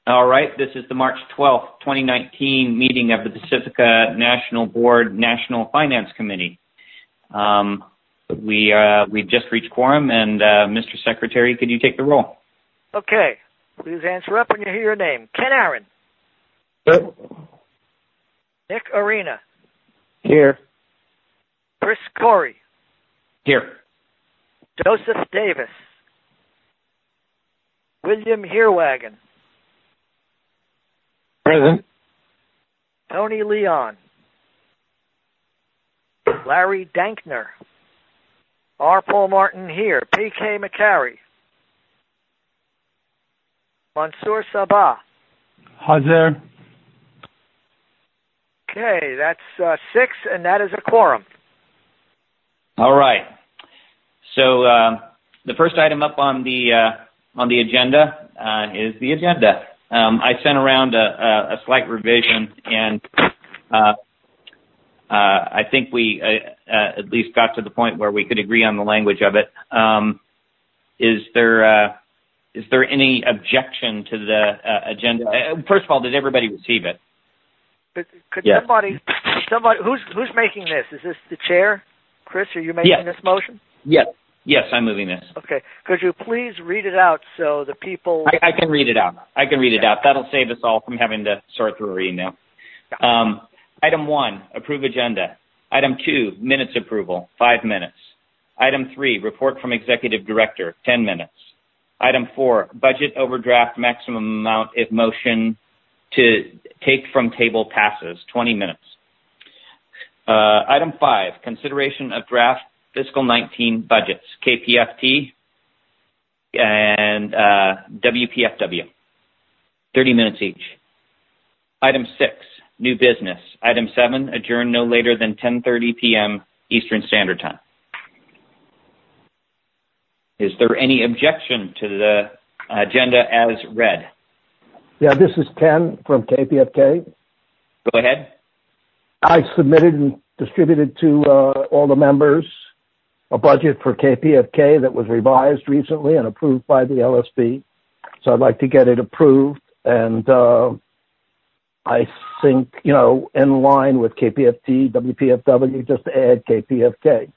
All right, this is the March 12th, 2019 meeting of the Pacifica National Board National Finance Committee. We've just reached quorum, and Mr. Secretary, could you take the roll? Okay. Please answer up when you hear your name. Ken Aaron. Here. Nick Arena. Here. Chris Corey. Here. Joseph Davis. William Heerwagen. Present. Tony Leon. Larry Dankner. R. Paul Martin here. P.K. McCary. Mansour Sabah. Hazar. Okay, that's 6, and that is a quorum. All right. So the first item up on the agenda is the agenda. I sent around a slight revision, and I think we at least got to the point where we could agree on the language of it. Is there any objection to the agenda? First of all, did everybody receive it? Could yes. somebody who's making this? Is this the chair? Chris, are you making this motion? Yes, I'm moving this. Okay. Could you please read it out so the people... I can read it out. That'll save us all from having to sort through our email. Yeah. Item 1, approve agenda. Item 2, minutes approval, 5 minutes. Item 3, report from executive director, 10 minutes. Item 4, budget overdraft maximum amount if motion to take from table passes, 20 minutes. Item 5, consideration of draft fiscal 19 budgets, KPFT and WPFW, 30 minutes each. Item 6, new business. Item 7, adjourn no later than 10:30 p.m. Eastern Standard Time. Is there any objection to the agenda as read? Yeah, this is Ken from KPFK. Go ahead. I submitted and distributed to all the members a budget for KPFK that was revised recently and approved by the LSB. So I'd like to get it approved, and I think, in line with KPFT, WPFW, just to add KPFK.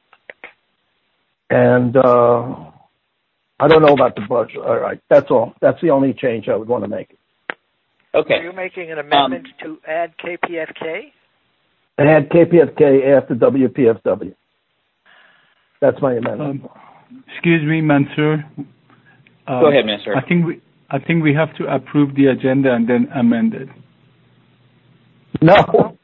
And I don't know about the budget. All right, that's all. That's the only change I would want to make. Okay. Are you making an amendment to add KPFK? Add KPFK after WPFW. That's my amendment. Excuse me, Mansour. Go ahead, Mansour. I think we have to approve the agenda and then amend it. No.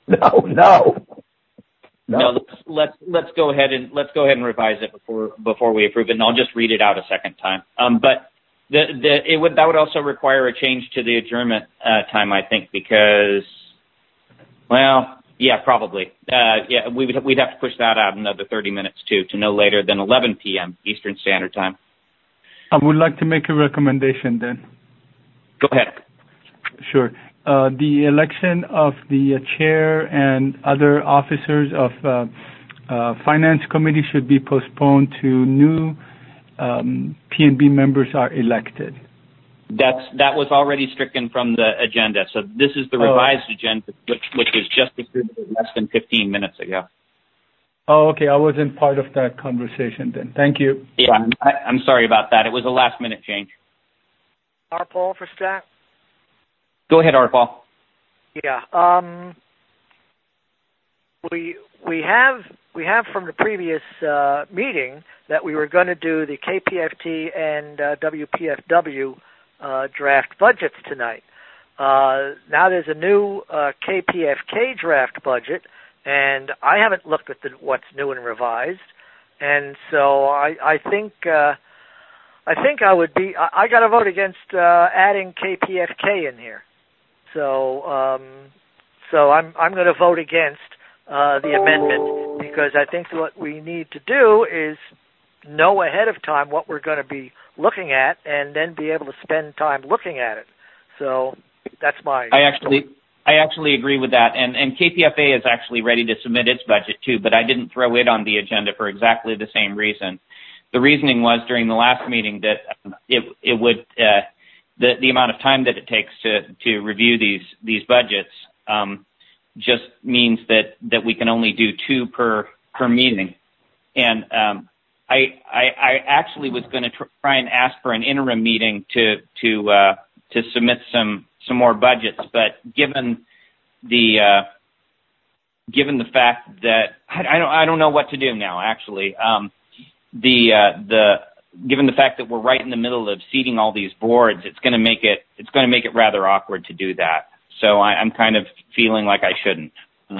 Let's go ahead and revise it before we approve it, and I'll just read it out a second time. But that would also require a change to the adjournment time, I think, because, well, yeah, probably. We'd have to push that out another 30 minutes too, to no later than 11 p.m. Eastern Standard Time. I would like to make a recommendation then. Go ahead. Sure. The election of the chair and other officers of finance committee should be postponed to new P&B members are elected. That was already stricken from the agenda. So this is the revised agenda, which was just distributed less than 15 minutes ago. Oh, okay. I wasn't part of that conversation then. Thank you. Yeah, I'm sorry about that. It was a last-minute change. R. Paul for staff. Go ahead, R. Paul. Yeah. We have from the previous meeting that we were going to do the KPFT and WPFW draft budgets tonight. Now there's a new KPFK draft budget, and I haven't looked at what's new and revised, and so I think I would be. I got to vote against adding KPFK in here. So I'm going to vote against the amendment, because I think what we need to do is know ahead of time what we're going to be looking at, and then be able to spend time looking at it. So that's my. I actually agree with that, and KPFA is actually ready to submit its budget too, but I didn't throw it on the agenda for exactly the same reason. The reasoning was during the last meeting that the amount of time that it takes to review these budgets just means that we can only do 2 per meeting. And I actually was going to try and ask for an interim meeting to submit some more budgets, but given the fact that I don't know what to do now. Actually, given the fact that we're right in the middle of seating all these boards, it's going to make it rather awkward to do that. So I'm kind of feeling like I shouldn't.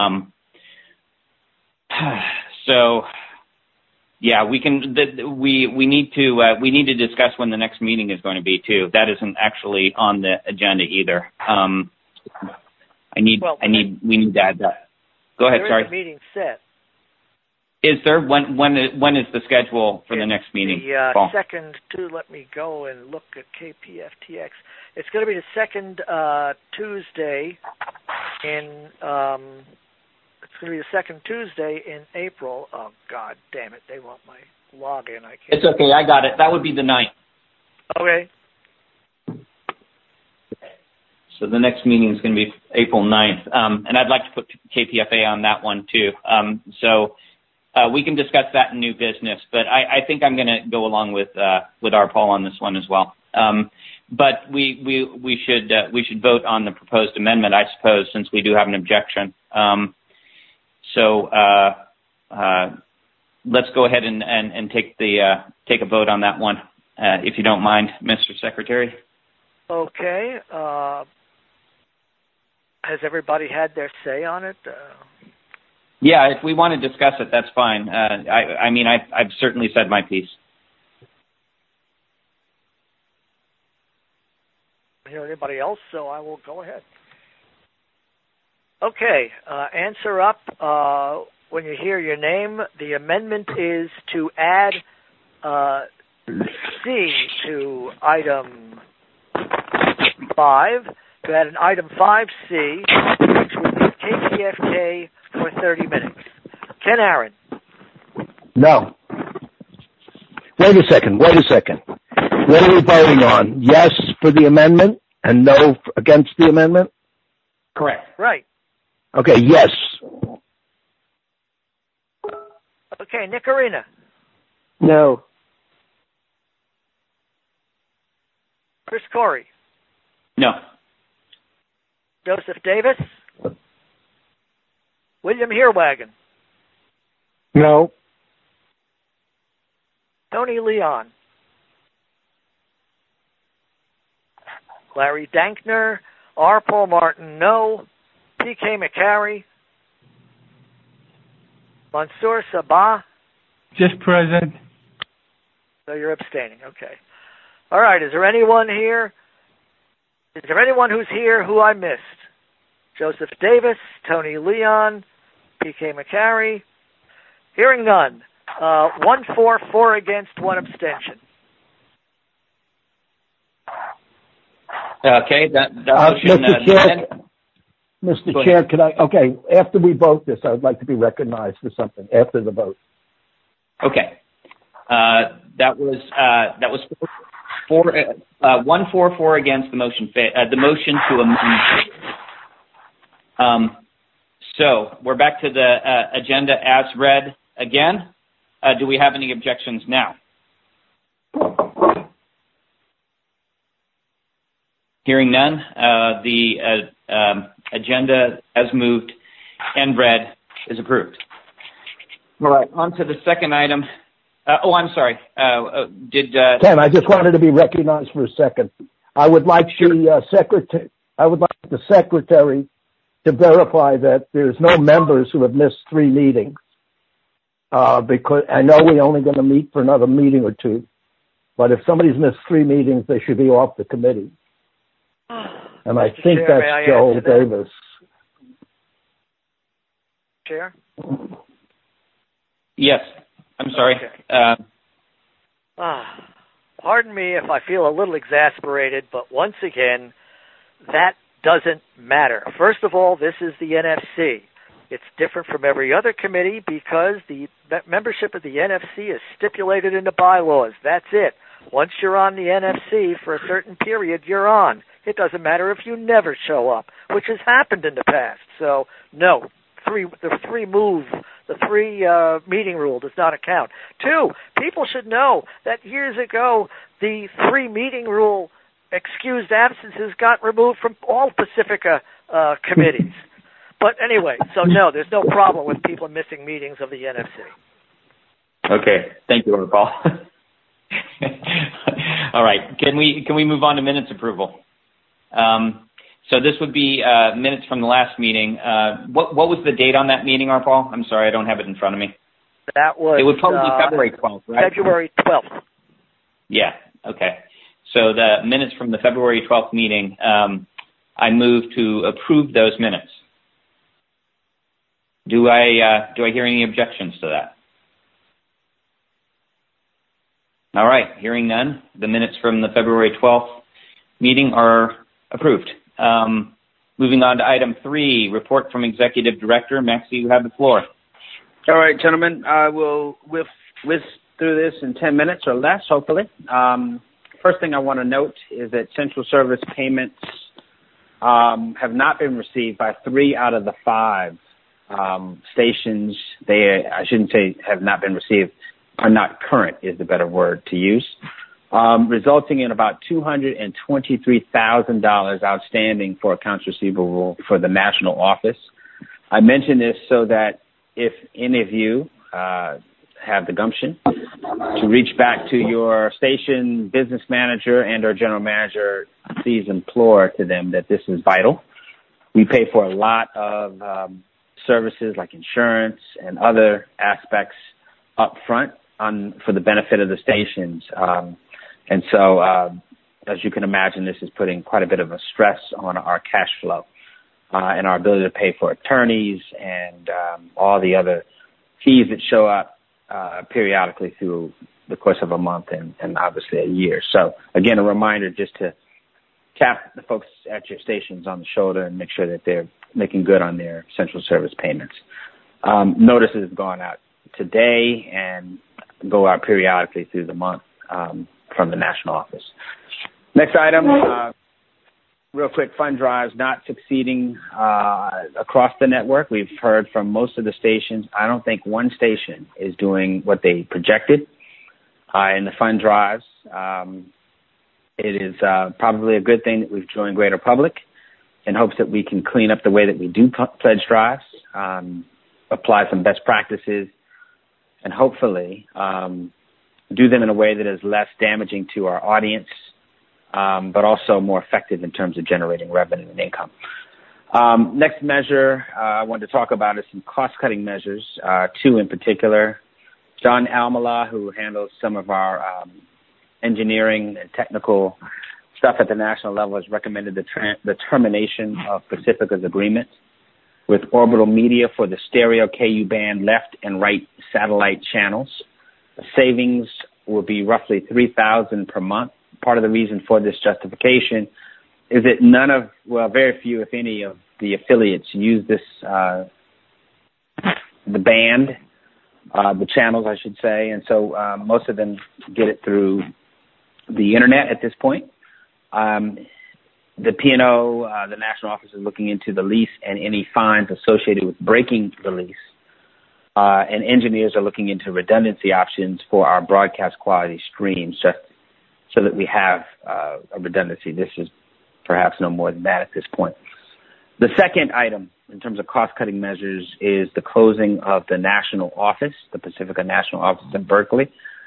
So yeah, we can. We need to discuss when the next meeting is going to be too. That isn't actually on the agenda either. We need to add that. Go ahead. Sorry. There is a meeting set. Is there? When is the schedule for the next meeting? The second. Let me go and look at KPFTX. It's going to be the second Tuesday in. It's going to be the second Tuesday in April. Oh God, damn it! They want my login. I can't. It's okay. I got it. That would be the 9th. Okay. So the next meeting is going to be April 9th, and I'd like to put KPFA on that one too. So we can discuss that in new business, but I think I'm going to go along with our Paul on this one as well. But we should vote on the proposed amendment, I suppose, since we do have an objection. So let's go ahead and take a vote on that one, if you don't mind, Mr. Secretary. Okay. Has everybody had their say on it? Yeah, if we want to discuss it, that's fine. I've certainly said my piece. Anybody else? So I will go ahead. Okay, answer up when you hear your name. The amendment is to add C to item 5, to add an item 5C, which would be KPFK for 30 minutes. Ken Aaron. No. Wait a second. What are we voting on? Yes for the amendment and no against the amendment? Correct. Right. Okay, yes. Okay, Nick Arena. No. Chris Corey. No. Joseph Davis. William Heerwagen. No. Tony Leon. Larry Dankner. R. Paul Martin, no. P.K. McCary. Mansour Sabah. Just present. So you're abstaining, okay. All right, is there anyone here? Is there anyone who's here who I missed? Joseph Davis, Tony Leon, P.K. McCary. Hearing none. 1 for, 4 against, 1 abstention. Okay, that motion. Mr. Chair, can I? Okay, after we vote this, I would like to be recognized for something after the vote. Okay, that was 1 for, 4 against the motion. The motion to amend. So we're back to the agenda as read again. Do we have any objections now? Hearing none, the agenda as moved and read is approved. All right, on to the second item. I'm sorry. Ken, I just wanted to be recognized for a second. I would like the secretary to verify that there's no members who have missed 3 meetings. Because I know we're only going to meet for another meeting or 2, but if somebody's missed 3 meetings, they should be off the committee. And I think that's Joel Davis. Chair? Yes. I'm sorry. Okay. Pardon me if I feel a little exasperated, but once again, that doesn't matter. First of all, this is the NFC. It's different from every other committee because the membership of the NFC is stipulated in the bylaws. That's it. Once you're on the NFC for a certain period, you're on. It doesn't matter if you never show up, which has happened in the past. So, no, the three meeting rule does not account. 2, people should know that years ago, the 3 meeting rule excused absences got removed from all Pacifica committees. But anyway, so no, there's no problem with people missing meetings of the NFC. Okay, thank you, Paul. All right, can we move on to minutes approval? So this would be minutes from the last meeting. What was the date on that meeting, Paul? I'm sorry, I don't have it in front of me. That was... It would probably be February 12th, right? February 12th. Yeah, okay. So the minutes from the February 12th meeting, I move to approve those minutes. Do I hear any objections to that? All right, hearing none, the minutes from the February 12th meeting are approved. Moving on to item 3, report from Executive Director. Maxie, you have the floor. All right, gentlemen, I will whiz through this in 10 minutes or less, hopefully. First thing I want to note is that Central Service payments have not been received by 3 out of the 5 stations. I shouldn't say have not been received, are not current is the better word to use, resulting in about $223,000 outstanding for accounts receivable for the national office. I mention this so that if any of you have the gumption to reach back to your station business manager and or general manager, please implore to them that this is vital. We pay for a lot of services like insurance and other aspects up front for the benefit of the stations. And so, as you can imagine, this is putting quite a bit of a stress on our cash flow and our ability to pay for attorneys and all the other fees that show up periodically through the course of a month and obviously a year. So, again, a reminder just to tap the folks at your stations on the shoulder and make sure that they're making good on their Central Service payments. Notices have gone out today and go out periodically through the month from the national office. Next item, real quick, fund drives not succeeding across the network. We've heard from most of the stations. I don't think one station is doing what they projected in the fund drives. It is probably a good thing that we've joined Greater Public in hopes that we can clean up the way that we do pledge drives, apply some best practices, and hopefully do them in a way that is less damaging to our audience, but also more effective in terms of generating revenue and income. Next measure I wanted to talk about is some cost-cutting measures, 2 in particular. John Almala, who handles some of our engineering and technical stuff at the national level, has recommended the termination of Pacifica's agreement with Orbital Media for the stereo KU band left and right satellite channels. The savings will be roughly $3,000 per month. Part of the reason for this justification is that very few, if any, of the affiliates use this, the band, the channels, I should say, and so most of them get it through the internet at this point. The P&O, the national office, is looking into the lease and any fines associated with breaking the lease. And engineers are looking into redundancy options for our broadcast quality streams, just so that we have a redundancy. This is perhaps no more than that at this point. The second item in terms of cost-cutting measures is the closing of the national office, the Pacifica National Office in Berkeley.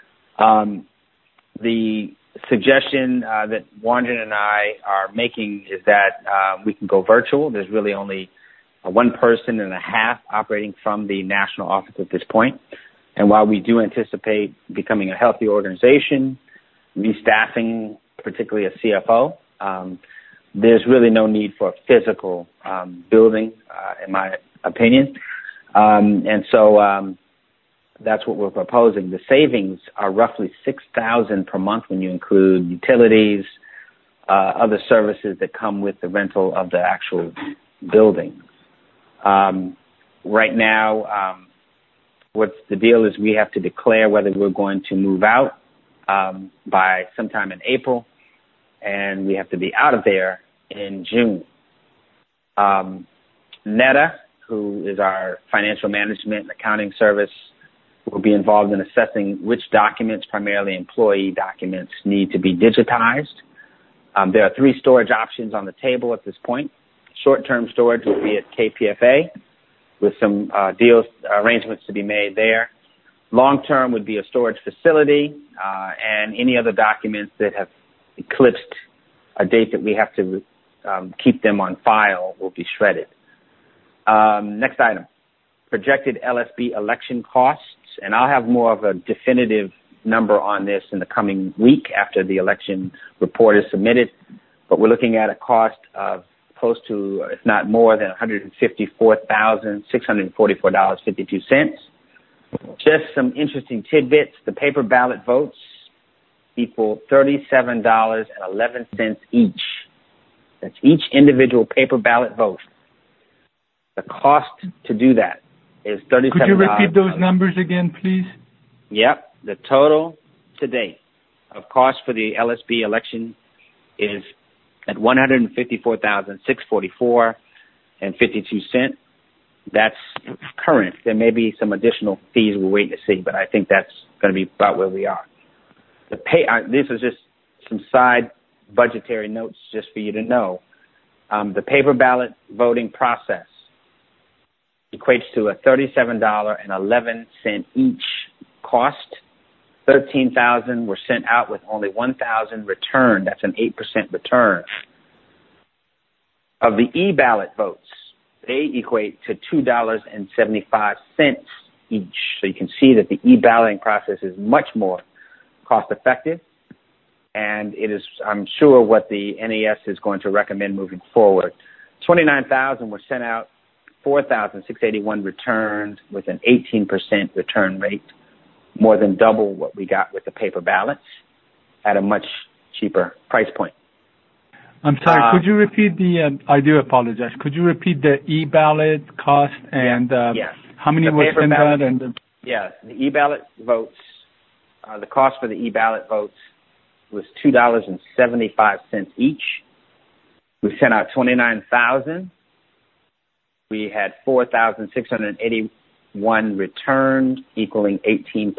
The suggestion that Wandrin and I are making is that we can go virtual. There's really only 1 person and a half operating from the national office at this point. And while we do anticipate becoming a healthy organization, restaffing, particularly a CFO, there's really no need for a physical building, in my opinion. And so that's what we're proposing. The savings are roughly $6,000 per month when you include utilities, other services that come with the rental of the actual building. Right now, what's the deal is we have to declare whether we're going to move out by sometime in April, and we have to be out of there in June. NETA, who is our financial management and accounting service, will be involved in assessing which documents, primarily employee documents, need to be digitized. There are 3 storage options on the table at this point. Short-term storage will be at KPFA with some arrangements to be made there. Long-term would be a storage facility, and any other documents that have eclipsed a date that we have to keep them on file will be shredded. Next item, projected LSB election costs, and I'll have more of a definitive number on this in the coming week after the election report is submitted, but we're looking at a cost of close to, if not more than $154,644.52. Just some interesting tidbits. The paper ballot votes equal $37.11 each. That's each individual paper ballot vote. The cost to do that is $37. Could you repeat those numbers again, please? Yep. The total to date of cost for the LSB election is at $154,644.52. That's current. There may be some additional fees we're waiting to see, but I think that's going to be about where we are. This is just some side budgetary notes just for you to know. The paper ballot voting process equates to a $37.11 each cost. 13,000 were sent out with only 1,000 returned. That's an 8% return. Of the e-ballot votes, they equate to $2.75 each. So you can see that the e-balloting process is much more cost effective, and it is, I'm sure, what the NES is going to recommend moving forward. 29,000 were sent out, 4,681 returned with an 18% return rate, more than double what we got with the paper ballots at a much cheaper price point. I'm sorry, could you repeat I do apologize. Could you repeat the e-ballot cost and yes. How many were sent out? Yes, the e-ballot votes, the cost for the e-ballot votes was $2.75 each. We sent out 29,000. We had 4,681 returned, equaling 18%,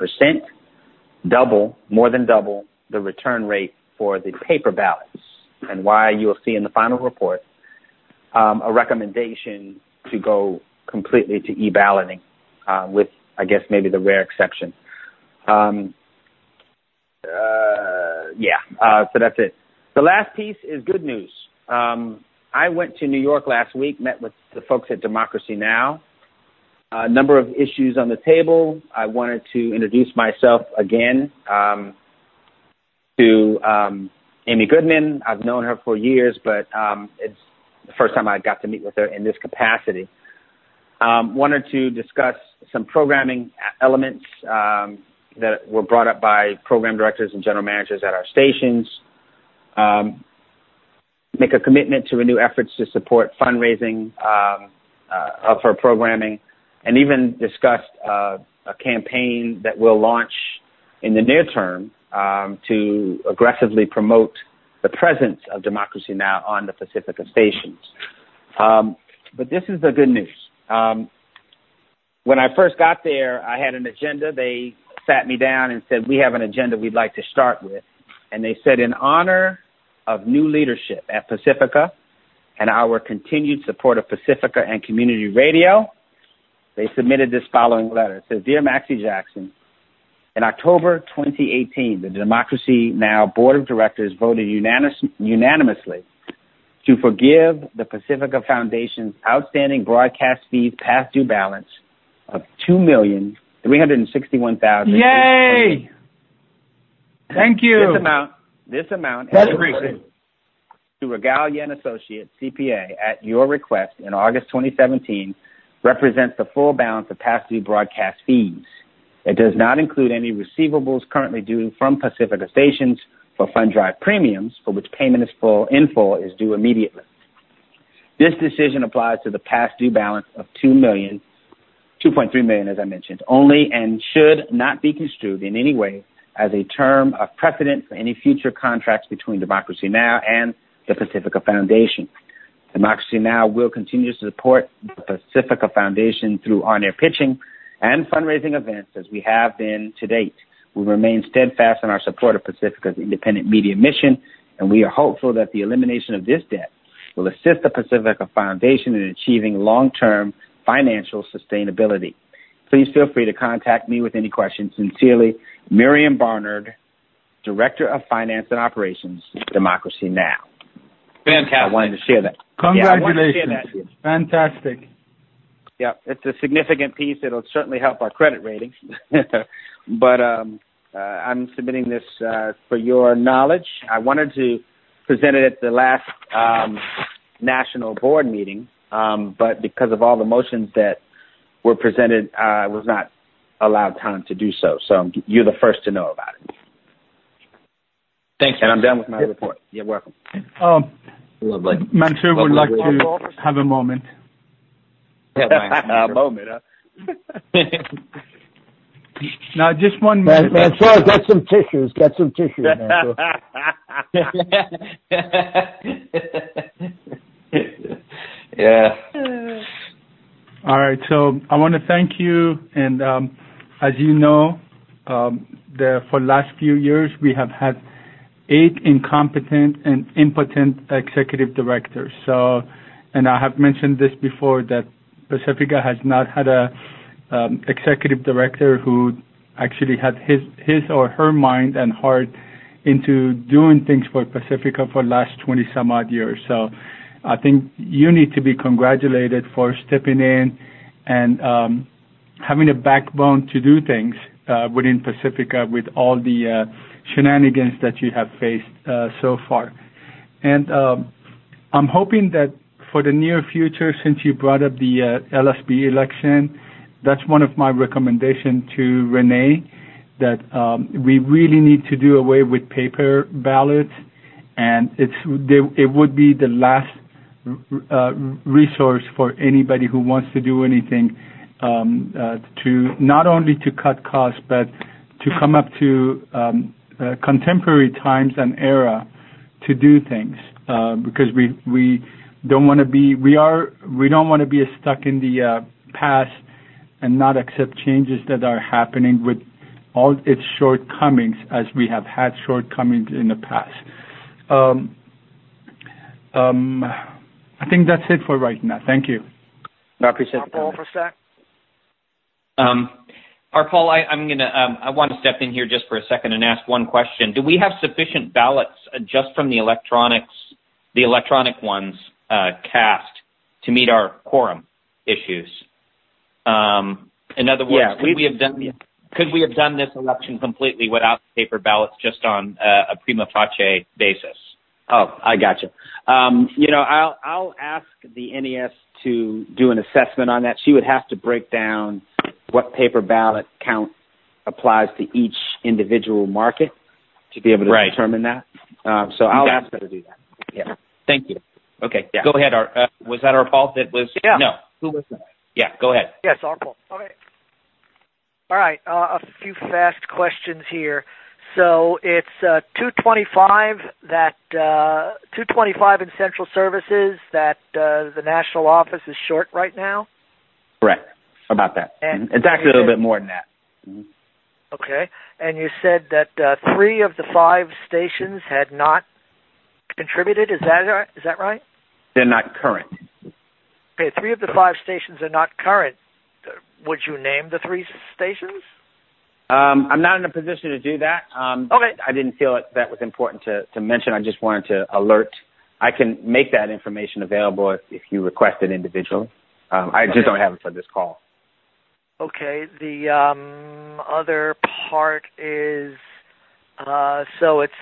more than double the return rate for the paper ballots, and why you'll see in the final report a recommendation to go completely to e-balloting with, I guess, maybe the rare exception. So that's it. The last piece is good news. I went to New York last week, met with the folks at Democracy Now! A number of issues on the table. I wanted to introduce myself again to Amy Goodman. I've known her for years, but it's the first time I got to meet with her in this capacity. Wanted to discuss some programming elements that were brought up by program directors and general managers at our stations. Make a commitment to renew efforts to support fundraising of her programming, and even discussed a campaign that we'll launch in the near term to aggressively promote the presence of Democracy Now! On the Pacifica stations. But this is the good news. When I first got there, I had an agenda. They sat me down and said, we have an agenda we'd like to start with. And they said, in honor of new leadership at Pacifica and our continued support of Pacifica and community radio, they submitted this following letter. It says, Dear Maxie Jackson, in October 2018, the Democracy Now! Board of Directors voted unanimously to forgive the Pacifica Foundation's outstanding broadcast fees past due balance of $2,361,000. Yay! Thank you. This amount to Regalia and Associates, CPA, at your request in August 2017, represents the full balance of past due broadcast fees. It does not include any receivables currently due from Pacifica stations for fund drive premiums, for which payment in full is due immediately. This decision applies to the past due balance of $2.3 million, as I mentioned, only, and should not be construed in any way as a term of precedent for any future contracts between Democracy Now! And the Pacifica Foundation. Democracy Now! Will continue to support the Pacifica Foundation through on-air pitching and fundraising events as we have been to date. We remain steadfast in our support of Pacifica's independent media mission, and we are hopeful that the elimination of this debt will assist the Pacifica Foundation in achieving long-term financial sustainability. Please feel free to contact me with any questions. Sincerely, Miriam Barnard, Director of Finance and Operations, Democracy Now! Fantastic. I wanted to share that. Congratulations. Yeah, I wanted to share that. Fantastic. Yeah, it's a significant piece. It'll certainly help our credit rating. But I'm submitting this for your knowledge. I wanted to present it at the last national board meeting, but because of all the motions that were presented, I was not allowed time to do so. So you're the first to know about it. Thanks. And I'm done with my report. You're welcome. Lovely. Mansour would like to have a moment. A moment, huh? Now, just 1 minute. Mansour, get some tissues. Mansour. Yeah. All right. So I want to thank you. And as you know, for the last few years, we have had 8 incompetent and impotent executive directors. So, and I have mentioned this before, that Pacifica has not had a executive director who actually had his or her mind and heart into doing things for Pacifica for the last 20 some odd years. So I think you need to be congratulated for stepping in and having a backbone to do things within Pacifica with all the shenanigans that you have faced so far. And I'm hoping that for the near future, since you brought up the LSB election, that's one of my recommendations to Renee, that we really need to do away with paper ballots, and it would be the last resource for anybody who wants to do anything to not only to cut costs, but to come up to contemporary times and era to do things, because we don't want to be stuck in the past and not accept changes that are happening with all its shortcomings, as we have had shortcomings in the past. I think that's it for right now. Thank you. I appreciate it. Paul for a sec. Paul, I want to step in here just for a second and ask one question. Do we have sufficient ballots just from the electronic ones cast to meet our quorum issues? In other words, could we have done this election completely without paper ballots, just on a prima facie basis? Oh, I got you. I'll ask the NES to do an assessment on that. She would have to break down what paper ballot count applies to each individual market to be able to determine that. So I'll ask her to do that. Yeah. Thank you. Okay. Yeah. Go ahead. Was that our fault? That was no. Who was that? Yeah. Go ahead. Yes, our fault. Okay. All right. A few fast questions here. So it's 225 in central services that the national office is short right now? Correct. About that. And it's actually a little bit more than that. Mm-hmm. Okay. And you said that 3 of the 5 stations had not contributed. Is that right? They're not current. Okay. 3 of the 5 stations are not current. Would you name the 3 stations? I'm not in a position to do that. Okay. I didn't feel that was important to mention. I just wanted to alert. I can make that information available if you request it individually. I just don't have it for this call. Okay. The other part is so it's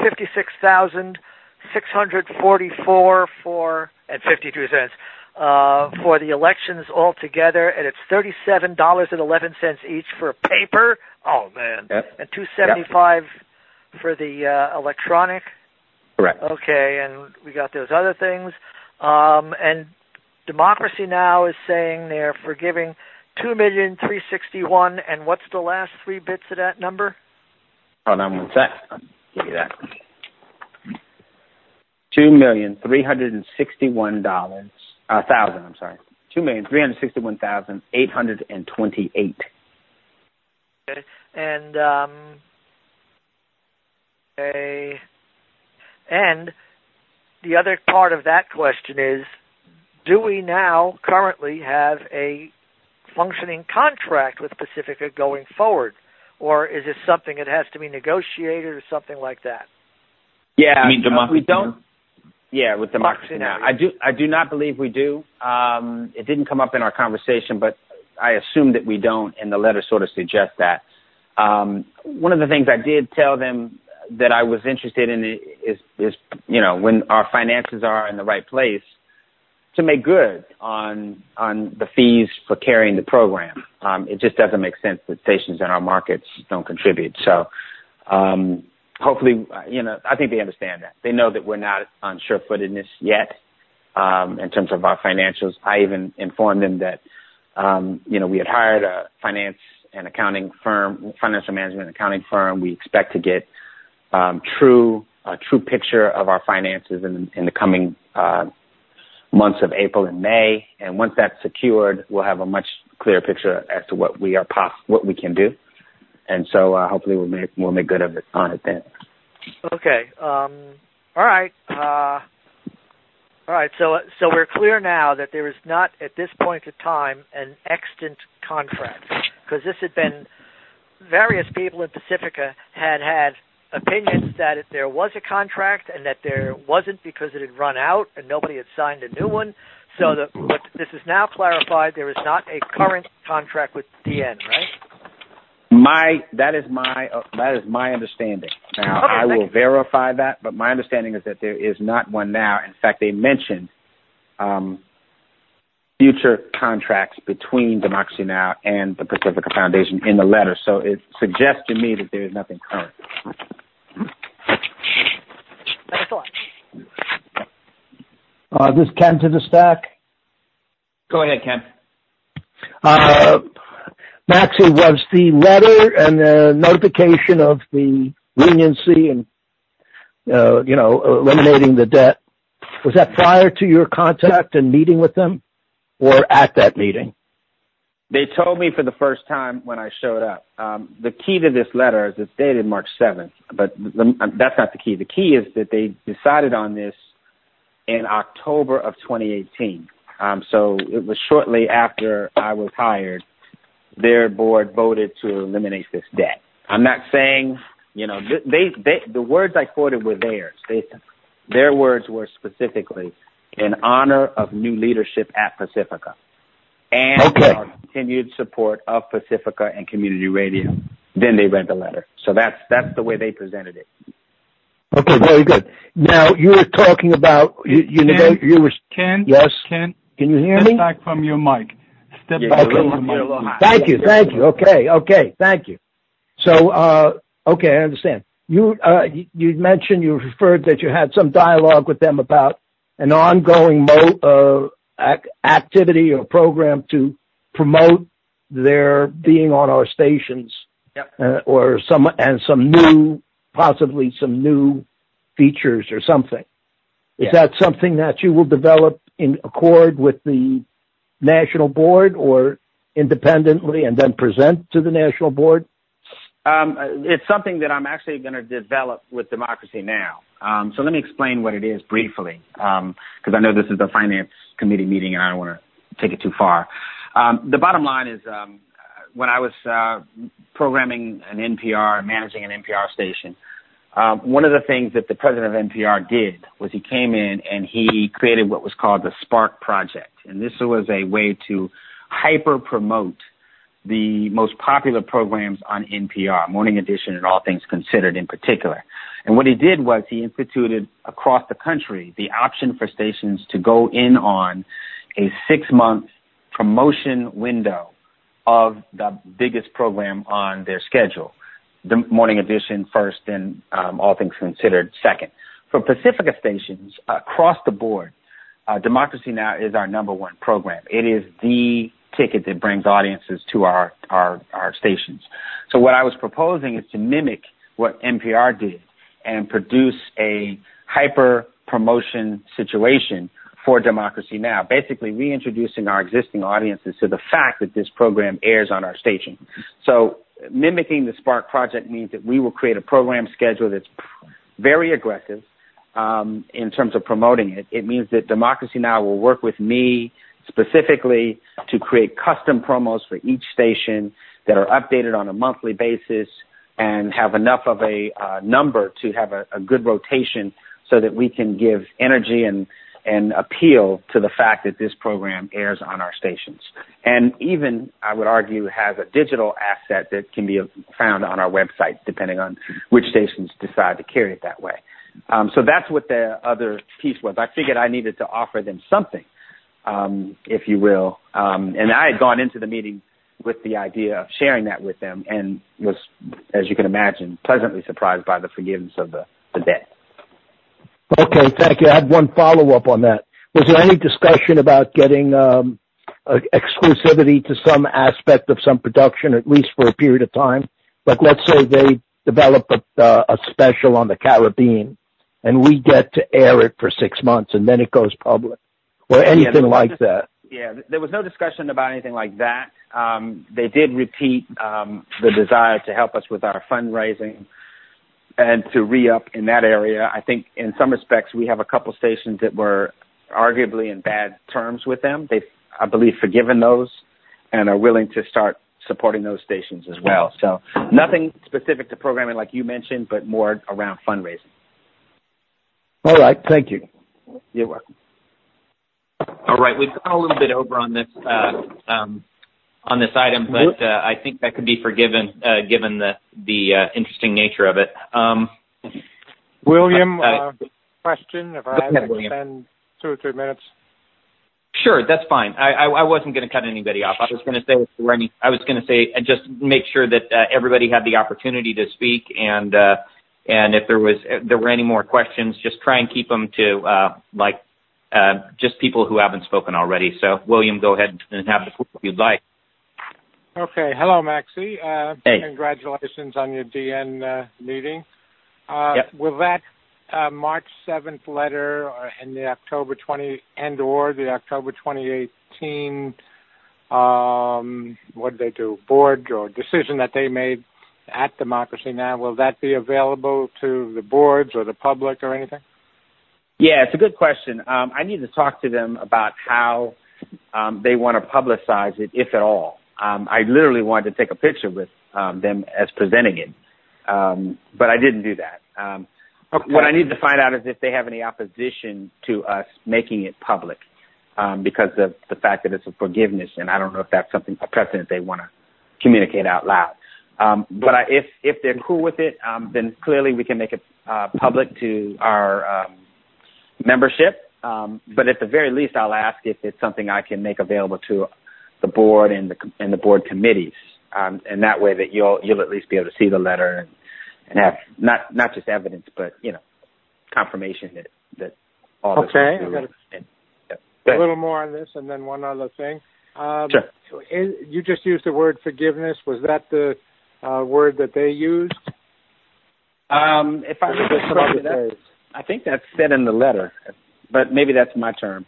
$156,644 for and 52 cents for the elections altogether, and it's $37.11 each for paper. Oh man, yep. And $275 for the electronic. Correct. Okay, and we got those other things. And Democracy Now! Is saying they're forgiving $2,361,000, and what's the last 3 bits of that number? Hold on one sec. I'll give you that. $2,361,000. I'm sorry. $2,361,828. Okay. And and the other part of that question is, do we now currently have a functioning contract with Pacifica going forward, or is this something that has to be negotiated or something like that? Yeah, I mean, we don't. Yeah, with Democracy Now! Yeah. I do not believe we do. It didn't come up in our conversation, but I assume that we don't, and the letter sort of suggests that. One of the things I did tell them that I was interested in is when our finances are in the right place, to make good on the fees for carrying the program. It just doesn't make sense that stations in our markets don't contribute. So hopefully, I think they understand that. They know that we're not on sure-footedness yet in terms of our financials. I even informed them that, we had hired a financial management accounting firm. We expect to get a true picture of our finances in the coming months of April and May, and once that's secured, we'll have a much clearer picture as to what we can do, and so hopefully we'll make good of it on it then. Okay. All right. All right. So we're clear now that there is not at this point in time an extant contract, because this had been various people in Pacifica had opinions that there was a contract and that there wasn't because it had run out and nobody had signed a new one. So but this is now clarified. There is not a current contract with DN, right? That is my understanding. Now, Okay, I will verify that, but my understanding is that there is not one now. In fact, they mentioned future contracts between Democracy Now! And the Pacifica Foundation in the letter. So it suggests to me that there is nothing current. Thanks a lot. This is Ken to the stack. Go ahead, Ken. Maxie, was the letter and the notification of the leniency and, eliminating the debt, was that prior to your contact and meeting with them or at that meeting? They told me for the first time when I showed up. The key to this letter is it's dated March 7th, but that's not the key. The key is that they decided on this in October of 2018. So it was shortly after I was hired, their board voted to eliminate this debt. I'm not saying, the words I quoted were theirs. Their words were specifically in honor of new leadership at Pacifica and our continued support of Pacifica and community radio. Then they read the letter. So that's the way they presented it. Okay, very good. Now, you were talking about, Ken? Yes? Ken? Can you hear Step me? back from your mic. Step Yeah, back you're from a your little mic. high. Thank you. Okay, thank you. So, I understand. You mentioned, you referred that you had some dialogue with them about an ongoing activity or program to promote their being on our stations. Yep. Possibly some new features or something. Is Yeah. that something that you will develop in accord with the national board or independently and then present to the national board? It's something that I'm actually going to develop with Democracy Now! So let me explain what it is briefly, because I know this is the Finance Committee meeting and I don't want to take it too far. The bottom line is when I was programming an NPR, managing an NPR station, one of the things that the president of NPR did was he came in and he created what was called the Spark Project. And this was a way to hyper-promote the most popular programs on NPR, Morning Edition and All Things Considered in particular. And what he did was he instituted across the country the option for stations to go in on a 6-month promotion window of the biggest program on their schedule. The Morning Edition first, and All Things Considered second. For Pacifica stations across the board, Democracy Now! Is our number one program. It is the ticket that brings audiences to our stations. So what I was proposing is to mimic what NPR did and produce a hyper promotion situation for Democracy Now!, basically reintroducing our existing audiences to the fact that this program airs on our station. So mimicking the Spark Project means that we will create a program schedule that's very aggressive in terms of promoting it. It means that Democracy Now! Will work with me specifically to create custom promos for each station that are updated on a monthly basis and have enough of a number to have a good rotation so that we can give energy and appeal to the fact that this program airs on our stations. And even, I would argue, has a digital asset that can be found on our website, depending on which stations decide to carry it that way. So that's what the other piece was. I figured I needed to offer them something, if you will. And I had gone into the meeting with the idea of sharing that with them and was, as you can imagine, pleasantly surprised by the forgiveness of the debt. Okay, thank you. I had one follow-up on that. Was there any discussion about getting exclusivity to some aspect of some production, at least for a period of time? Like, let's say they develop a special on the Caribbean, and we get to air it for 6 months, and then it goes public, or anything like that. Yeah, there was no discussion about anything like that. They did repeat the desire to help us with our fundraising and to re-up in that area. I think in some respects we have a couple stations that were arguably in bad terms with them. They've, I believe, forgiven those and are willing to start supporting those stations as well. So nothing specific to programming like you mentioned, but more around fundraising. All right, thank you. You're welcome. All right, we've gone a little bit over on this item, but I think that could be forgiven given the interesting nature of it. William, question, if I have to spend 2 or 3 minutes. Sure, that's fine. I wasn't going to cut anybody off. I was going to say if there were any, just make sure that everybody had the opportunity to speak, and if there were any more questions, just try and keep them to just people who haven't spoken already. So, William, go ahead and have the floor if you'd like. Okay. Hello, Maxie. Hey. Congratulations on your DN meeting. Yep. Will that March 7th letter and the October 2018 what did they do? Board or decision that they made at Democracy Now! Will that be available to the boards or the public or anything? Yeah, it's a good question. I need to talk to them about how they want to publicize it, if at all. I literally wanted to take a picture with them as presenting it, but I didn't do that. Okay. What I need to find out is if they have any opposition to us making it public because of the fact that it's a forgiveness, and I don't know if that's a precedent they want to communicate out loud. But if they're cool with it, then clearly we can make it public to our membership. But at the very least, I'll ask if it's something I can make available to the board and the board committees, and that way that you'll at least be able to see the letter and have not just evidence, but confirmation that all this. Okay, I got a little more on this, and then one other thing. Sure. You just used the word forgiveness. Was that the word that they used? If I remember, I think that's said in the letter, but maybe that's my term.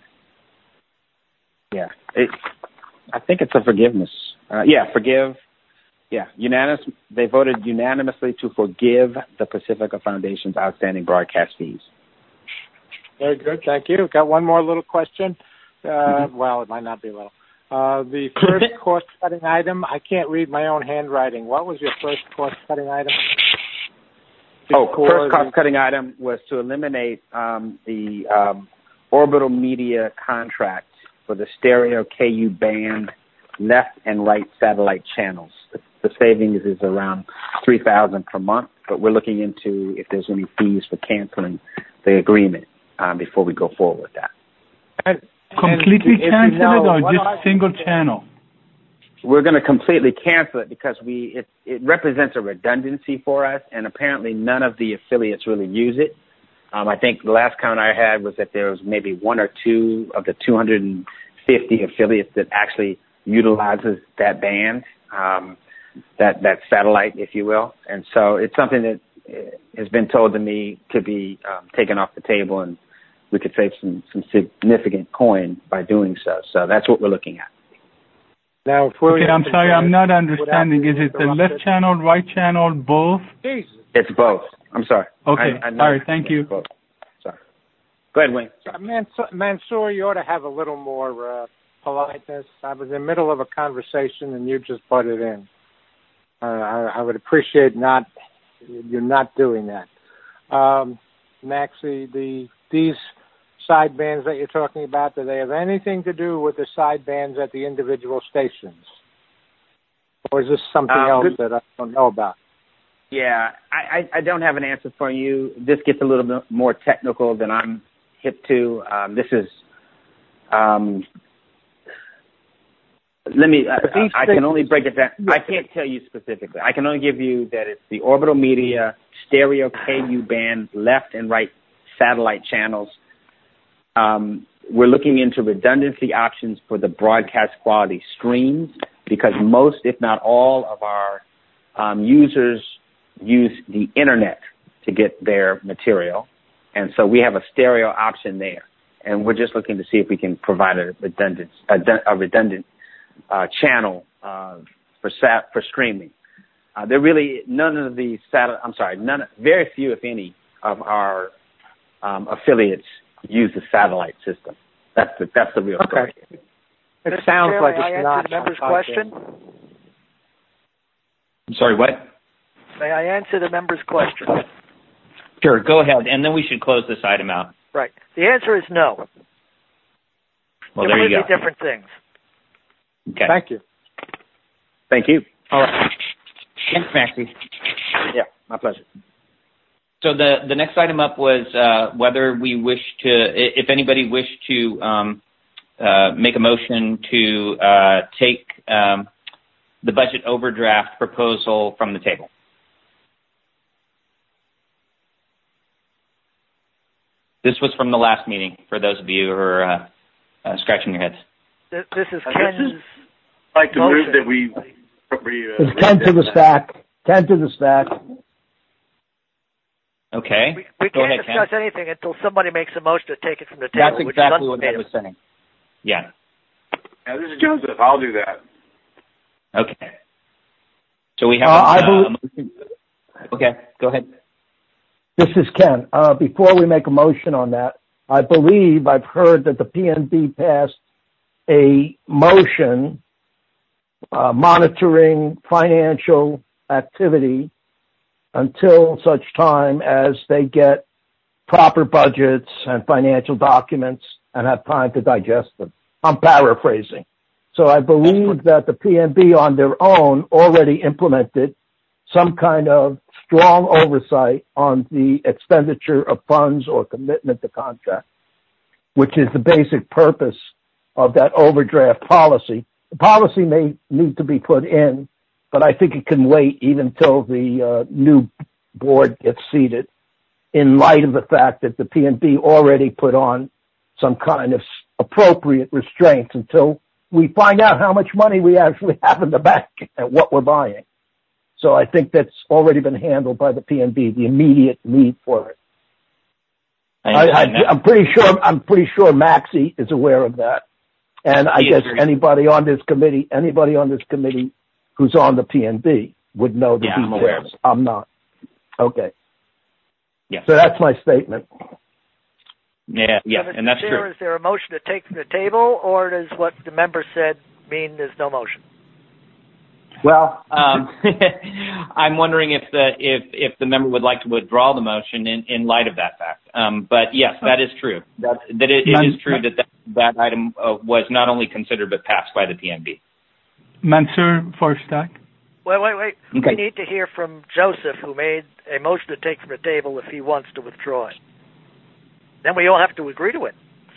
I think it's a forgiveness. Forgive. Yeah, unanimous. They voted unanimously to forgive the Pacifica Foundation's outstanding broadcast fees. Very good, thank you. Got one more little question. Well, it might not be little. The first cost-cutting item, I can't read my own handwriting. What was your first cost-cutting item? First cost-cutting item was to eliminate the orbital media contract for the stereo KU band left and right satellite channels. The savings is around $3,000 per month, but we're looking into if there's any fees for canceling the agreement before we go forward with that. Completely cancel it or just single channel? We're going to completely cancel it because it represents a redundancy for us, and apparently none of the affiliates really use it. I think the last count I had was that there was maybe 1 or 2 of the 250 affiliates that actually utilizes that band. that satellite, if you will. And so it's something that has been told to me could be taken off the table, and we could save some significant coin by doing so. So that's what we're looking at. Now, okay, I'm sorry, I'm not understanding. Is it the left channel, right channel, both? Jesus. It's both. I'm sorry. Okay, all right, thank you. Both. Sorry. Go ahead, Wayne. Mansour, you ought to have a little more politeness. I was in the middle of a conversation, and you just butted in. I would appreciate you're not doing that. Maxie, these sidebands that you're talking about, do they have anything to do with the sidebands at the individual stations? Or is this something else that I don't know about? Yeah, I don't have an answer for you. This gets a little bit more technical than I'm hip to. This is, I can only break it down. I can't tell you specifically. I can only give you that it's the orbital media, stereo KU band, left and right satellite channels. We're looking into redundancy options for the broadcast quality streams because most, if not all, of our users use the internet to get their material. And so we have a stereo option there. And we're just looking to see if we can provide a redundant channel for streaming. There really very few, if any, of our affiliates use the satellite system. That's the real story. Okay. It sounds like it's not. May I answer the member's question? I'm sorry, what? May I answer the member's question? Sure, go ahead, and then we should close this item out. Right. The answer is no. Well, there you go. Completely different things. Okay. Thank you. Thank you. All right. Thanks, Maxie. Yeah, my pleasure. So the next item up was whether we wish to, if anybody wished to make a motion to take the budget overdraft proposal from the table. This was from the last meeting, for those of you who are scratching your heads. This is Ken's I'd like to motion. move that we It's 10 to the stack. 10 to the stack. Okay. We Go can't ahead, discuss Ken. anything until somebody makes a motion to take it from the table. That's exactly what I was saying. Yeah. Yeah, this is Joseph. I'll do that. Okay. So we have a motion. Okay, go ahead. This is Ken. Before we make a motion on that, I believe I've heard that the PNB passed a motion monitoring financial activity until such time as they get proper budgets and financial documents and have time to digest them. I'm paraphrasing. So I believe that the PNB on their own already implemented some kind of strong oversight on the expenditure of funds or commitment to contract, which is the basic purpose of that overdraft policy. The policy may need to be put in, but I think it can wait even till the new board gets seated in light of the fact that the PNB already put on some kind of appropriate restraints until we find out how much money we actually have in the bank and what we're buying. So I think that's already been handled by the PNB, the immediate need for it. I'm pretty sure Maxie is aware of that. And I guess anybody on this committee who's on the PNB would know the details. I'm aware of it. I'm not. Okay. Yeah. So that's my statement. Yeah, and that's true. Is there a motion to take from the table, or does what the member said mean there's no motion? Well, I'm wondering if the member would like to withdraw the motion in light of that fact. But yes, that is true. It is true that item was not only considered but passed by the PNB. Mansour Forstak. Wait. Okay. We need to hear from Joseph, who made a motion to take from the table if he wants to withdraw it. Then we all have to agree to it.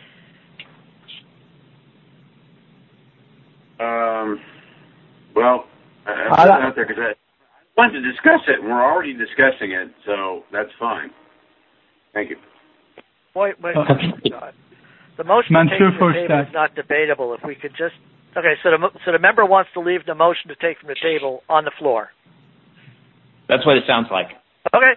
Well, I put it out there because I wanted to discuss it, and we're already discussing it, so that's fine. Thank you. Wait. The motion to take from the table is not debatable. If we could just Okay, so the member wants to leave the motion to take from the table on the floor. That's what it sounds like. Okay.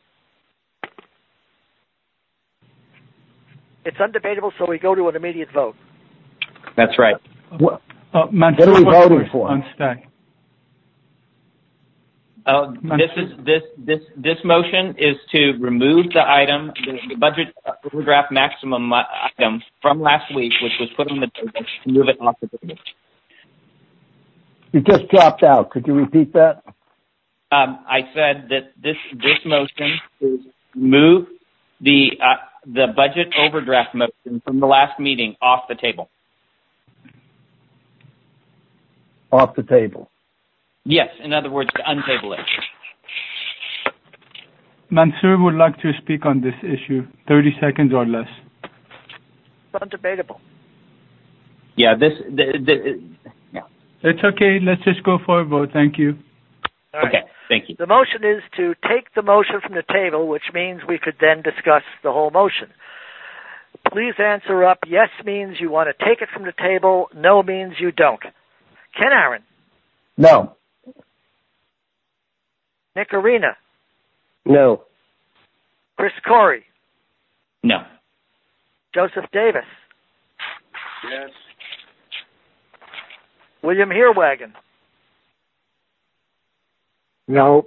It's undebatable, so we go to an immediate vote. That's right. What are we voting for? On stack. This motion is to remove the item, the budget overdraft maximum item from last week, which was put on the table, to move it off the table. You just dropped out. Could you repeat that? I said that this motion is move the budget overdraft motion from the last meeting off the table. Off the table. Yes, in other words, to untable it. Mansour would like to speak on this issue. 30 seconds or less. It's undebatable. Yeah, yeah. It's okay. Let's just go for a vote. Thank you. All right. Okay, thank you. The motion is to take the motion from the table, which means we could then discuss the whole motion. Please answer up. Yes means you want to take it from the table. No means you don't. Ken Aaron. No. Nick Arena. No. Chris Corey. No. Joseph Davis. Yes. William Heerwagen. No.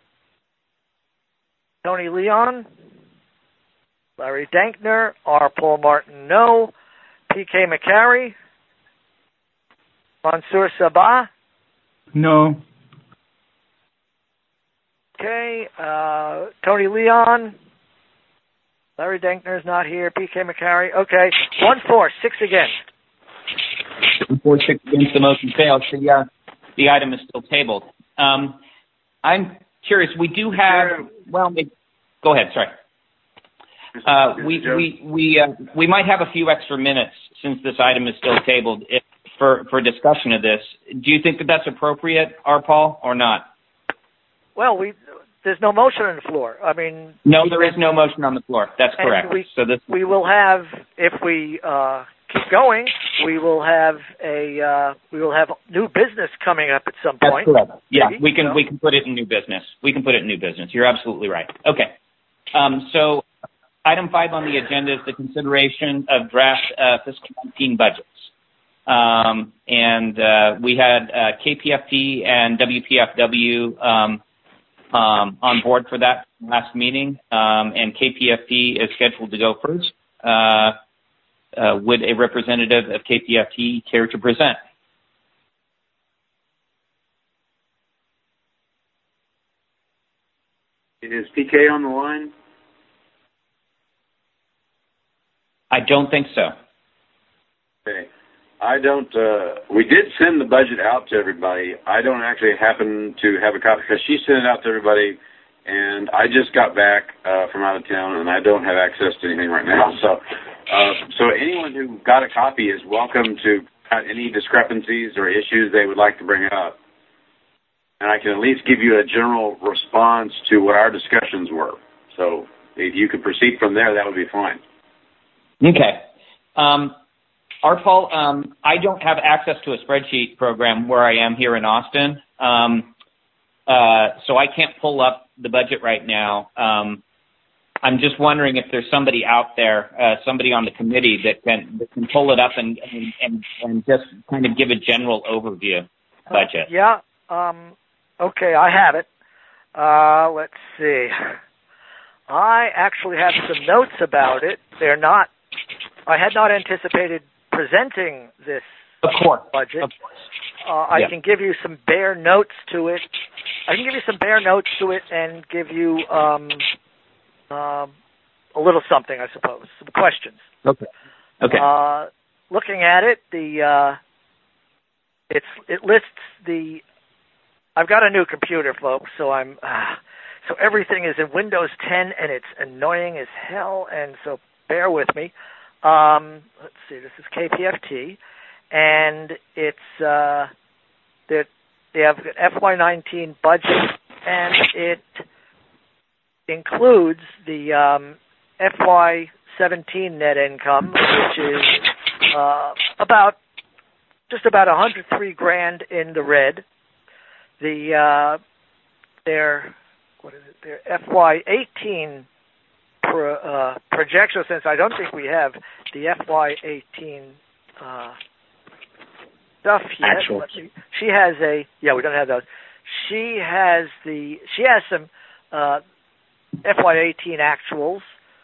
Tony Leon. Larry Dankner. R. Paul Martin, no. P.K. McCary. Mansour Sabah. No. Okay. Tony Leon. Larry Dankner is not here. P.K. McCary. Okay. 1-4, 6 against. 4-6 against, the motion fails. The item is still tabled. I'm curious. We do have. Well, go ahead. Sorry. We might have a few extra minutes since this item is still tabled for discussion of this. Do you think that that's appropriate, R. Paul, or not? Well, there's no motion on the floor. I mean, no, there is no motion on the floor. That's correct. We will have, if we keep going, we will have new business coming up at some point. That's correct. Yeah, maybe, we can put it in new business. You're absolutely right. Okay. So item 5 on the agenda is the consideration of draft fiscal 19 budgets. And we had KPFT and WPFW on board for that last meeting, and KPFT is scheduled to go first. Would a representative of KPFT care to present? Is PK on the line? I don't think so. Okay. I don't, we did send the budget out to everybody. I don't actually happen to have a copy because she sent it out to everybody, and I just got back from out of town, and I don't have access to anything right now. So anyone who got a copy is welcome to add any discrepancies or issues they would like to bring up. And I can at least give you a general response to what our discussions were. So if you could proceed from there, that would be fine. Okay. R. Paul, I don't have access to a spreadsheet program where I am here in Austin, so I can't pull up the budget right now. I'm just wondering if there's somebody out there, somebody on the committee that can pull it up and just kind of give a general overview budget. Yeah. Okay, I have it. Let's see. I actually have some notes about it. I had not anticipated presenting this budget. Of course. I can give you some bare notes to it. And give you a little something, I suppose. Some questions. Okay. Looking at it, it lists the. I've got a new computer, folks, so so everything is in Windows 10, and it's annoying as hell. And so bear with me. Let's see. This is KPFT, and it's they have an FY19 budget, and it includes the FY17 net income, which is about just about $103,000 in the red. Their FY18 projection, since I don't think we have the FY18 stuff yet. Actual. She has we don't have those. She has some FY18 actuals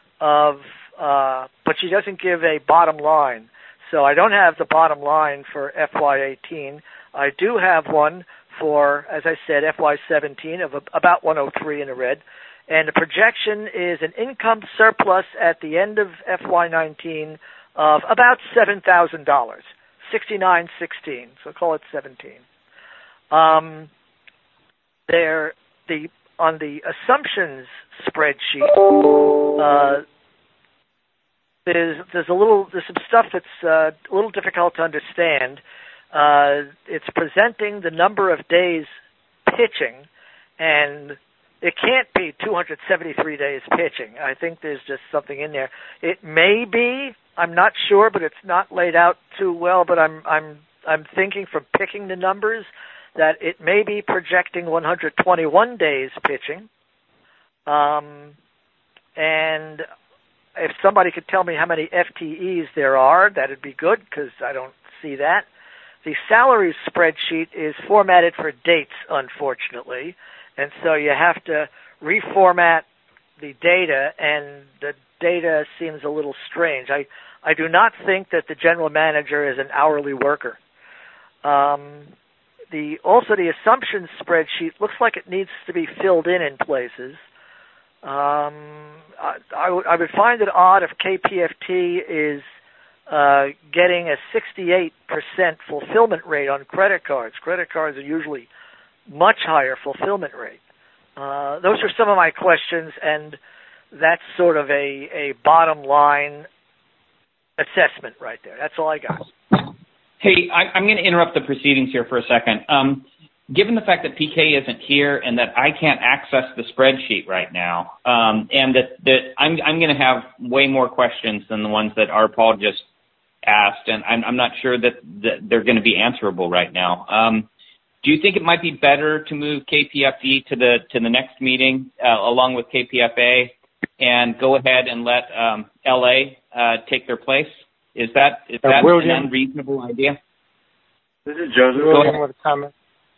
but she doesn't give a bottom line. So I don't have the bottom line for FY18. I do have one for, as I said, FY17 of about 103 in the red. And the projection is an income surplus at the end of FY19 of about $7,000, $69.16. So call it 17. On the assumptions spreadsheet, there's some stuff that's a little difficult to understand. It's presenting the number of days pitching, and it can't be 273 days pitching. I think there's just something in there. It may be, I'm not sure, but it's not laid out too well. But I'm thinking from picking the numbers that it may be projecting 121 days pitching. And if somebody could tell me how many FTEs there are, that'd be good, because I don't see that. The salary spreadsheet is formatted for dates, unfortunately, and so you have to reformat the data, and the data seems a little strange. I do not think that the general manager is an hourly worker. The assumptions spreadsheet looks like it needs to be filled in places. I would find it odd if KPFT is getting a 68% fulfillment rate on credit cards. Credit cards are usually much higher fulfillment rate. Those are some of my questions, and that's sort of a bottom line assessment right there. That's all I got. Hey, I'm going to interrupt the proceedings here for a second. Given the fact that PK isn't here and that I can't access the spreadsheet right now, and that I'm going to have way more questions than the ones that our Paul just asked, and I'm not sure that they're going to be answerable right now. Do you think it might be better to move KPFE to the next meeting along with KPFA and go ahead and let LA take their place? Is that an unreasonable idea? This is Joseph. William with a comment.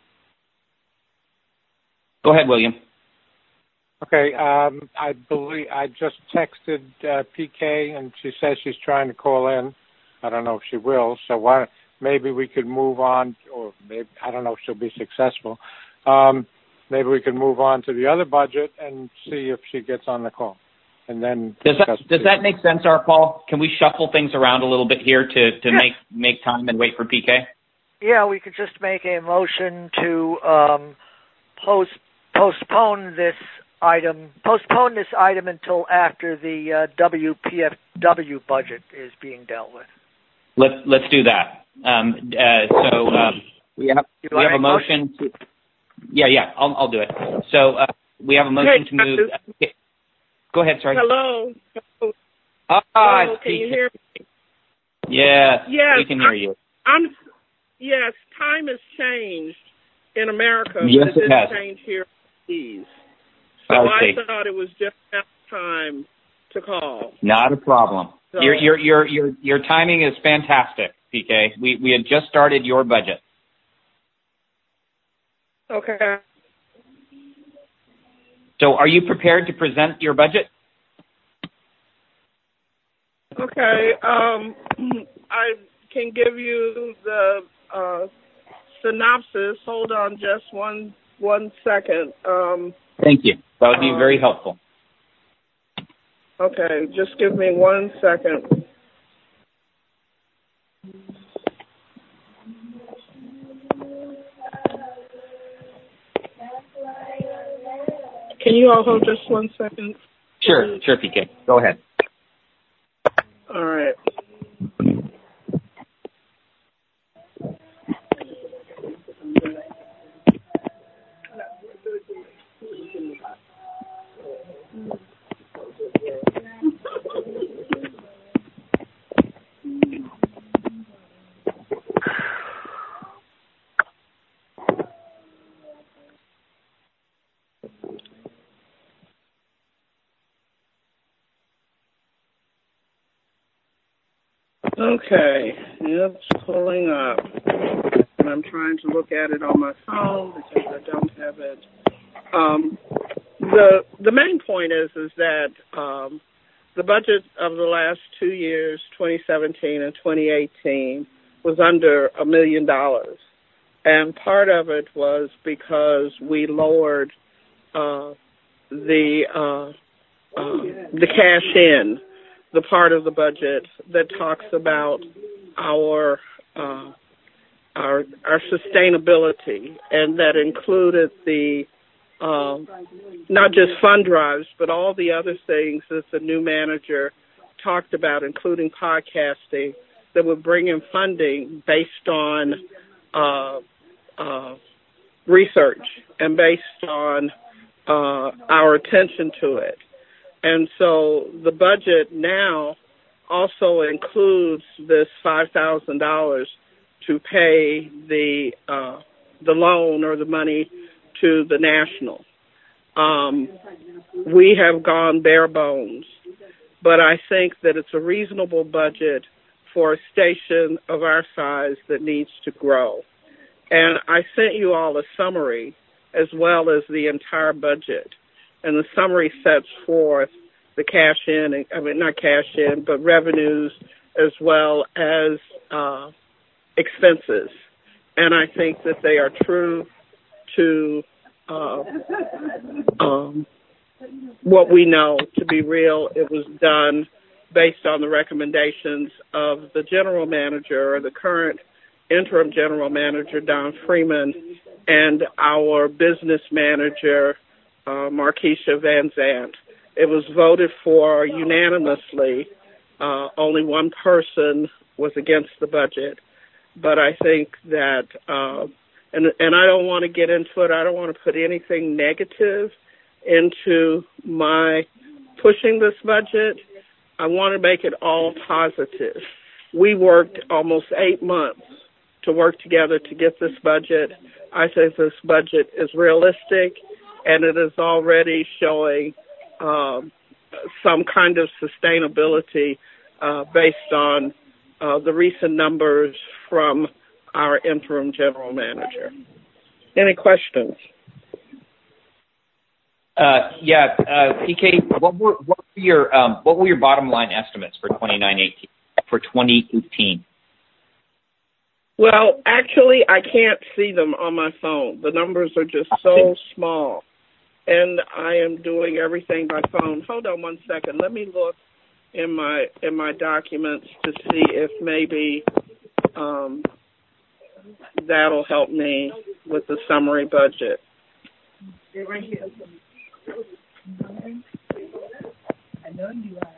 Go ahead, William. Okay, I believe I just texted PK, and she says she's trying to call in. I don't know if she will. So maybe we could move on, or maybe I don't know if she'll be successful. Maybe we could move on to the other budget and see if she gets on the call, and then does that make sense, our Paul? Can we shuffle things around a little bit here to make time and wait for PK? Yeah, we could just make a motion to postpone this item until after the WPFW budget is being dealt with. Let's do that. We have a motion. I'll do it. So we have a motion to move. Go ahead. Sorry. Hello. Hello, can you hear me? Yes, yes, we can hear you. Yes, time has changed in America. Yes, but it has. Change here overseas. So I thought it was just enough time to call. Not a problem. So, your timing is fantastic, PK. We had just started your budget. Okay. So are you prepared to present your budget? Okay. I can give you the synopsis. Hold on just one second. Thank you. That would be very helpful. Okay, just give me 1 second. Can you all hold just 1 second? Sure, PK. Go ahead. All right. Okay, it's pulling up. And I'm trying to look at it on my phone because I don't have it. The main point is that the budget of the last 2 years, 2017 and 2018, was under $1 million. And part of it was because we lowered the cash in, the part of the budget that talks about our sustainability, and that included the not just fund drives, but all the other things that the new manager talked about, including podcasting, that would bring in funding based on research and based on our attention to it. And so the budget now also includes this $5,000 to pay the loan or the money to the National. We have gone bare bones, but I think that it's a reasonable budget for a station of our size that needs to grow. And I sent you all a summary as well as the entire budget. And the summary sets forth the cash in, not cash in, but revenues as well as expenses. And I think that they are true to what we know to be real. It was done based on the recommendations of the general manager, or the current interim general manager, Don Freeman, and our business manager, Markeisha Van Zandt. It was voted for unanimously. Only one person was against the budget. But I think that, and I don't want to get into it, I don't want to put anything negative into my pushing this budget. I want to make it all positive. We worked almost 8 months to work together to get this budget. I think this budget is realistic, and it is already showing some kind of sustainability based on the recent numbers from our interim general manager. Any questions? PK, what were your bottom line estimates for 2018? Well, actually, I can't see them on my phone. The numbers are just so small, and I am doing everything by phone. Hold on one second. Let me look in my documents to see if maybe that'll help me with the summary budget. Right here. I know you are.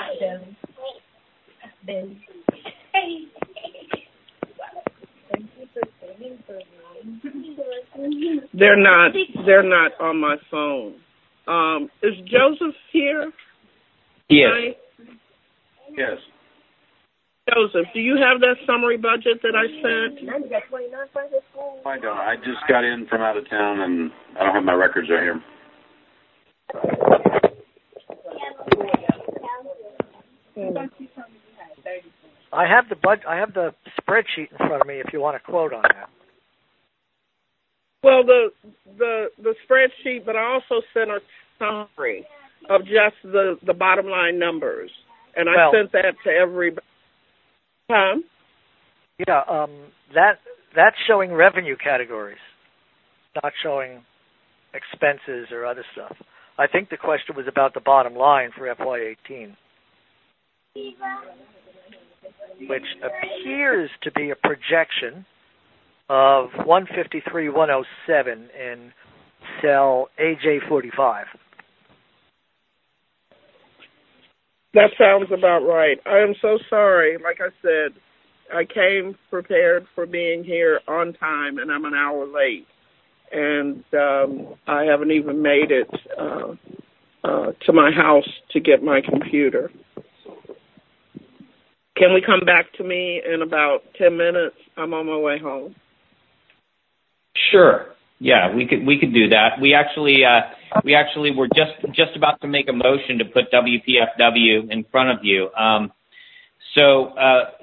They're not on my phone. Is Joseph here? Yes. Yes. Joseph, do you have that summary budget that I sent? I don't. I just got in from out of town, and I don't have my records right here. I have the spreadsheet in front of me if you want to quote on that. Well, the spreadsheet, but I also sent a summary of just the bottom line numbers, and I sent that to everybody. Huh? Yeah, that's showing revenue categories, not showing expenses or other stuff. I think the question was about the bottom line for FY18, which appears to be a projection of 153,107 in cell AJ45. That sounds about right. I am so sorry. Like I said, I came prepared for being here on time, and I'm an hour late. And I haven't even made it to my house to get my computer. Can we come back to me in about 10 minutes? I'm on my way home. Sure. Yeah, we could do that. We actually were just about to make a motion to put WPFW in front of you. So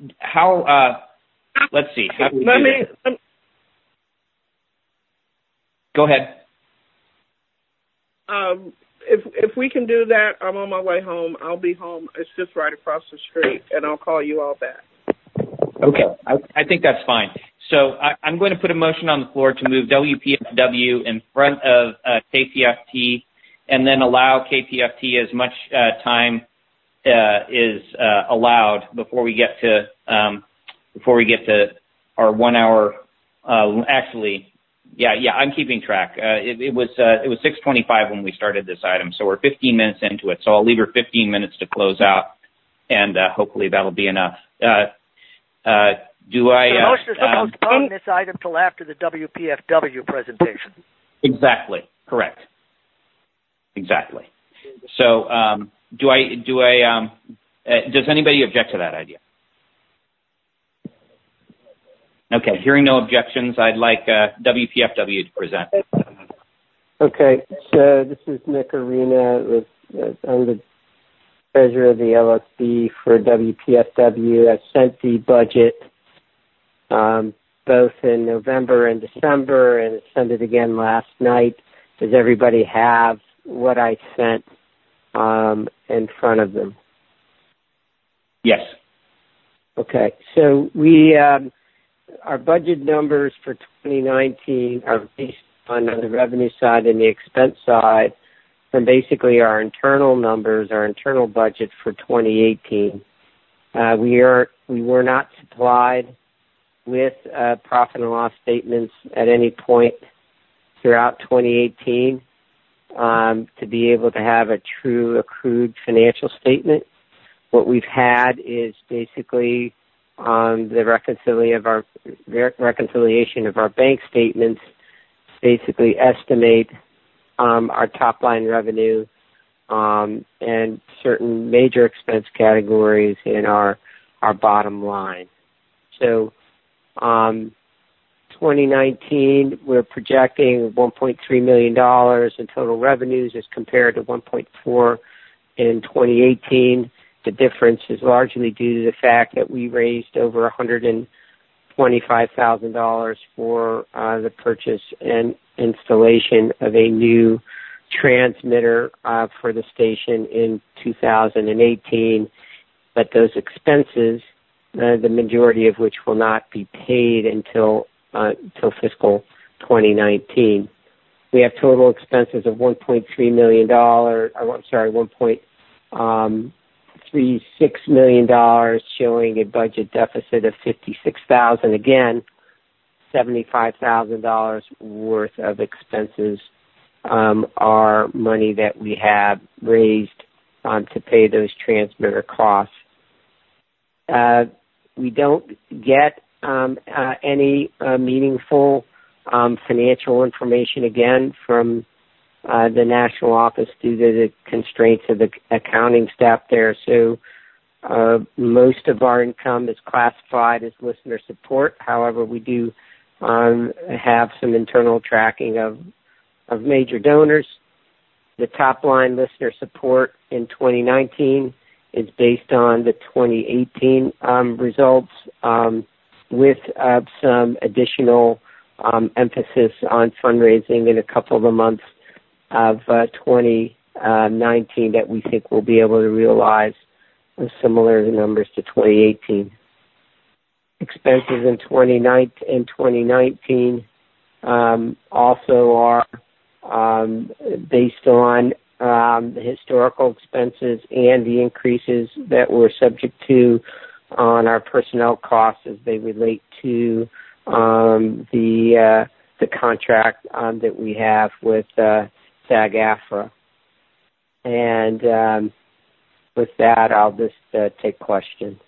let's see. How do we do this? Go ahead. If we can do that, I'm on my way home. I'll be home. It's just right across the street, and I'll call you all back. Okay. I think that's fine. So I'm going to put a motion on the floor to move WPFW in front of KPFT, and then allow KPFT as much time is allowed before we get to our 1 hour. Actually, yeah, I'm keeping track. It was 6:25 when we started this item, so we're 15 minutes into it. So I'll leave her 15 minutes to close out, and hopefully that'll be enough. The motion is to postpone this item till after the WPFW presentation. Exactly. Correct. Exactly. So, does anybody object to that idea? Okay. Hearing no objections, I'd like WPFW to present. Okay. So this is Nick Arena. I'm the treasurer of the LSB for WPFW. I sent the budget both in November and December, and sent it again last night. Does everybody have what I sent in front of them? Yes. Okay. So we our budget numbers for 2019 are based on the revenue side and the expense side from basically our internal numbers, our internal budget for 2018. We were not supplied with profit and loss statements at any point throughout 2018 to be able to have a true accrued financial statement. What we've had is basically the reconciliation of our bank statements, basically estimate our top line revenue and certain major expense categories in our bottom line. So 2019, we're projecting $1.3 million in total revenues as compared to $1.4 in 2018. The difference is largely due to the fact that we raised over $125,000 for the purchase and installation of a new transmitter for the station in 2018. But those expenses, the majority of which will not be paid until fiscal 2019. We have total expenses of $1.3 million. $1.36 million, showing a budget deficit of $56,000. Again, $75,000 worth of expenses are money that we have raised to pay those transmitter costs. We don't get any meaningful financial information again from the national office due to the constraints of the accounting staff there. So most of our income is classified as listener support. However, we do have some internal tracking of major donors. The top line listener support in 2019 is based on the 2018 results with some additional emphasis on fundraising in a couple of the months of 2019 that we think we'll be able to realize similar numbers to 2018. Expenses in 2019 also are based on the historical expenses and the increases that we're subject to on our personnel costs as they relate to the contract that we have with SAG-AFTRA. And with that, I'll just take questions.